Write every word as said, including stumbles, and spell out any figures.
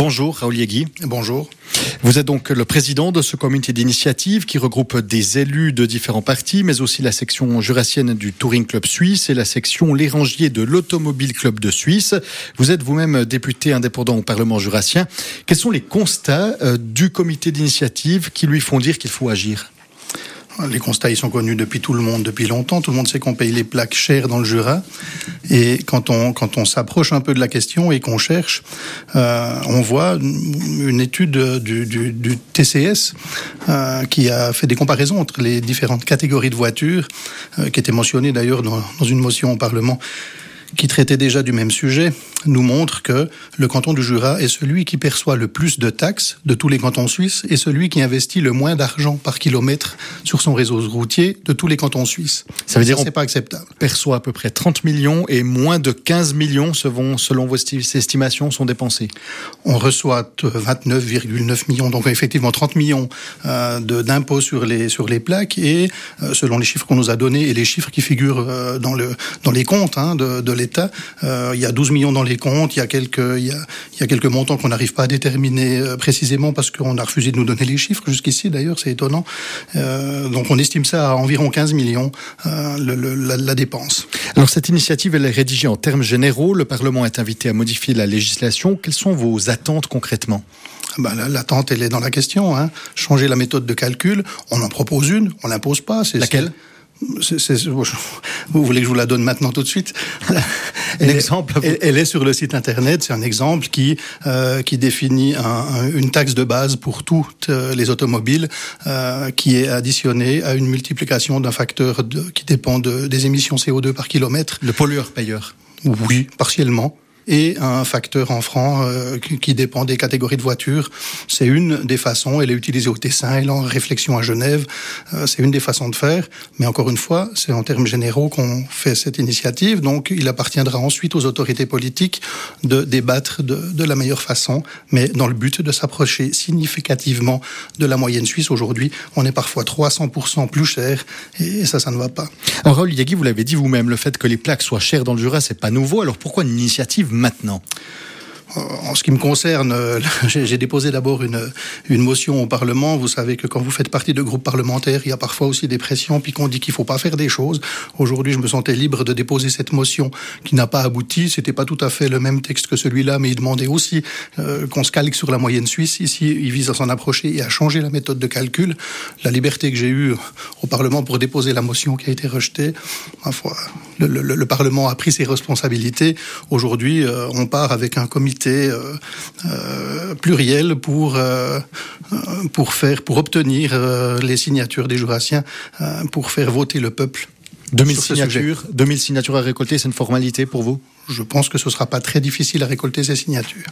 Bonjour Raoul Yegui. Bonjour. Vous êtes donc le président de ce comité d'initiative qui regroupe des élus de différents partis, mais aussi la section jurassienne du Touring Club Suisse et la section Les Rangiers de l'Automobile Club de Suisse. Vous êtes vous-même député indépendant au Parlement jurassien. Quels sont les constats euh, du comité d'initiative qui lui font dire qu'il faut agir ? Les constats, ils sont connus depuis tout le monde, depuis longtemps. Tout le monde sait qu'on paye les plaques chères dans le Jura. Et quand on, quand on s'approche un peu de la question et qu'on cherche, euh, on voit une étude du, du, du T C S euh, qui a fait des comparaisons entre les différentes catégories de voitures, euh, qui étaient mentionnées d'ailleurs dans, dans une motion au Parlement, qui traitait déjà du même sujet, nous montre que le canton du Jura est celui qui perçoit le plus de taxes de tous les cantons suisses et celui qui investit le moins d'argent par kilomètre sur son réseau routier de tous les cantons suisses. Ça veut dire que c'est pas acceptable. On perçoit à peu près trente millions et moins de quinze millions, selon, selon vos estimations, sont dépensés. On reçoit vingt-neuf virgule neuf millions, donc effectivement trente millions euh, de, d'impôts sur les, sur les plaques et euh, selon les chiffres qu'on nous a donnés et les chiffres qui figurent euh, dans, le, dans les comptes hein, de, de l'État, euh, il y a douze millions dans les comptes, il y a quelques, il y a, il y a quelques montants qu'on n'arrive pas à déterminer euh, précisément parce qu'on a refusé de nous donner les chiffres jusqu'ici d'ailleurs, c'est étonnant. Euh, donc on estime ça à environ quinze millions, euh, le, le, la, la dépense. Alors cette initiative, elle est rédigée en termes généraux, le Parlement est invité à modifier la législation. Quelles sont vos attentes concrètement ? Ben, l'attente, elle est dans la question. Hein. Changer la méthode de calcul, on en propose une, on l'impose pas. C'est, Laquelle ? C'est, c'est, vous voulez que je vous la donne maintenant tout de suite ? Un exemple. Elle, elle est sur le site internet. C'est un exemple qui euh, qui définit un, un, une taxe de base pour toutes les automobiles euh, qui est additionnée à une multiplication d'un facteur de, qui dépend de, des émissions C O deux par kilomètre. Le pollueur-payeur. Oui, partiellement. Et un facteur en francs euh, qui dépend des catégories de voitures. C'est une des façons, elle est utilisée au Tessin, elle est en réflexion à Genève, euh, c'est une des façons de faire, mais encore une fois, c'est en termes généraux qu'on fait cette initiative, donc il appartiendra ensuite aux autorités politiques de débattre de, de la meilleure façon, mais dans le but de s'approcher significativement de la moyenne suisse. Aujourd'hui, on est parfois trois cents pour cent plus cher, et ça, ça ne va pas. Alors Raoul Yegui, vous l'avez dit vous-même, le fait que les plaques soient chères dans le Jura, c'est pas nouveau, alors pourquoi une initiative maintenant ? En ce qui me concerne, j'ai, j'ai déposé d'abord une, une motion au Parlement. Vous savez que quand vous faites partie de groupes parlementaires, il y a parfois aussi des pressions, puis qu'on dit qu'il faut pas faire des choses. Aujourd'hui, je me sentais libre de déposer cette motion qui n'a pas abouti. C'était pas tout à fait le même texte que celui-là, mais il demandait aussi euh, qu'on se calque sur la moyenne suisse. Ici, il vise à s'en approcher et à changer la méthode de calcul. La liberté que j'ai eue au Parlement pour déposer la motion qui a été rejetée, ma foi, le, le, le Parlement a pris ses responsabilités. Aujourd'hui, euh, on part avec un comité Euh, euh, pluriel pour euh, pour faire pour obtenir euh, les signatures des Jurassiens euh, pour faire voter le peuple. deux mille signatures, deux mille signatures à récolter, c'est une formalité pour vous ? Je pense que ce sera pas très difficile à récolter ces signatures.